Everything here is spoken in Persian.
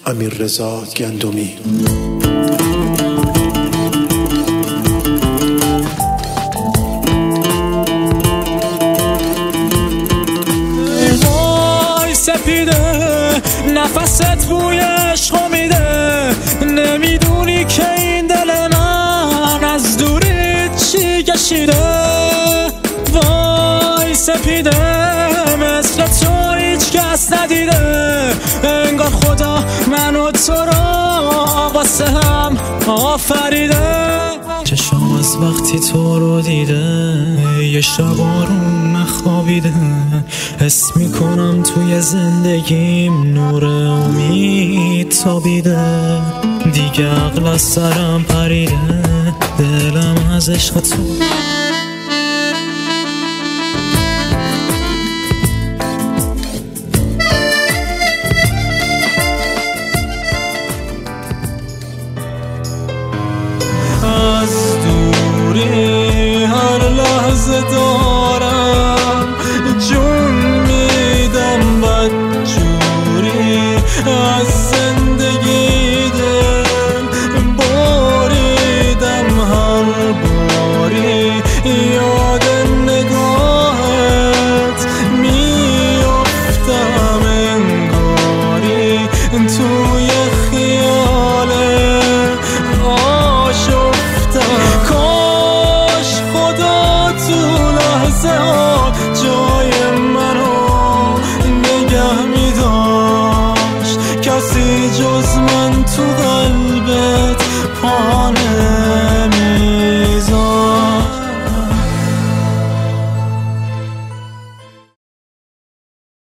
امیررضا گندمی. وای سپیده نفست بوی عشق میده، نمیدونی که این دل من از دوری چی کشیده. وای سپیده مثل تو هیچ کس ندیده، انگار خدا من و تو را واسه هم آفریده. چشم از وقتی تو رو دیده یه شب آروم نخوابیده، حس میکنم توی زندگیم نور امید تابیده. دیگه عقل از سرم پریده، دلم از عشق تو از دوری هر لحظه دارم جون میدم بدجوری، از زندگی دل باریدم هر باری، یاد نگاهت میافتم انگاری توی خیال کاش خدا تو لحظه ها جای منو نگه می‌داشت، کسی جز من تو